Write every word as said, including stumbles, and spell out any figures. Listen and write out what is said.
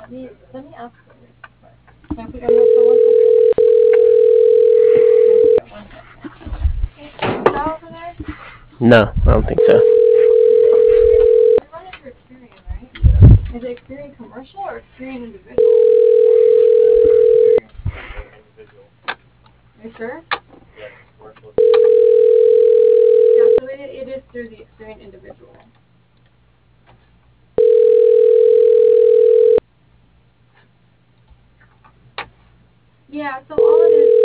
Let me let me ask her really quick. Can I put you on hold for one second? One second. Is that over there? No, I don't think so. You're running for Experian, right? Yeah. Is it Experian commercial or Experian individual? Experian individual. Are you sure?